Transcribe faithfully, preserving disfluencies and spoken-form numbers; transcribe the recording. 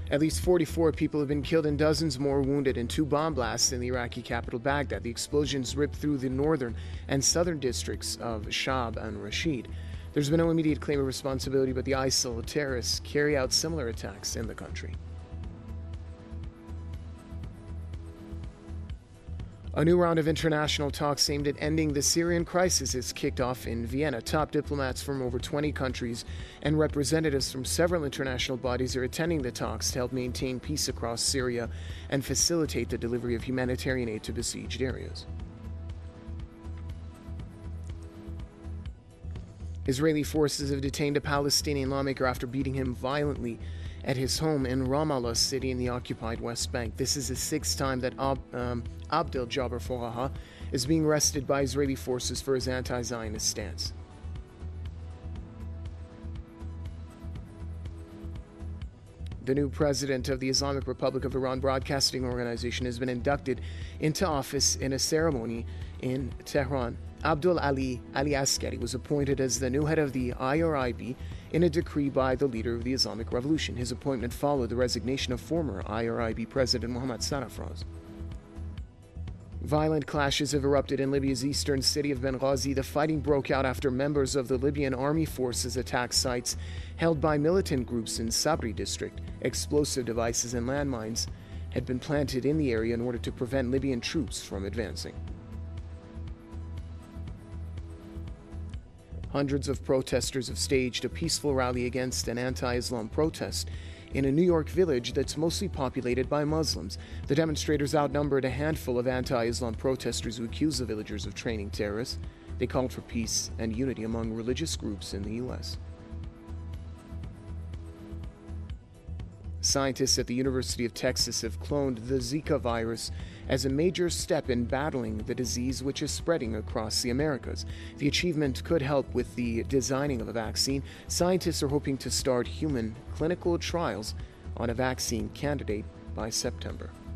At least forty-four people have been killed and dozens more wounded in two bomb blasts in the Iraqi capital Baghdad. The explosions ripped through the northern and southern districts of Shab and Rashid. There's been no immediate claim of responsibility, but the ISIL terrorists carry out similar attacks in the country. A new round of international talks aimed at ending the Syrian crisis is kicked off in Vienna. Top diplomats from over twenty countries and representatives from several international bodies are attending the talks to help maintain peace across Syria and facilitate the delivery of humanitarian aid to besieged areas. Israeli forces have detained a Palestinian lawmaker after beating him violently at his home in Ramallah city in the occupied West Bank. This is the sixth time that Ab, um, Abdel Jabbar Foraha is being arrested by Israeli forces for his anti-Zionist stance. The new president of the Islamic Republic of Iran Broadcasting Organization has been inducted into office in a ceremony in Tehran. Abdul Ali Ali Askari was appointed as the new head of the I R I B in a decree by the leader of the Islamic Revolution. His appointment followed the resignation of former I R I B President Mohammad Sarafraz. Violent clashes have erupted in Libya's eastern city of Benghazi. The fighting broke out after members of the Libyan army forces attacked sites held by militant groups in Sabri district. Explosive devices and landmines had been planted in the area in order to prevent Libyan troops from advancing. Hundreds of protesters have staged a peaceful rally against an anti-Islam protest in a New York village that's mostly populated by Muslims. The demonstrators outnumbered a handful of anti-Islam protesters who accused the villagers of training terrorists. They called for peace and unity among religious groups in the U S Scientists at the University of Texas have cloned the Zika virus as a major step in battling the disease, which is spreading across the Americas. The achievement could help with the designing of a vaccine. Scientists are hoping to start human clinical trials on a vaccine candidate by September.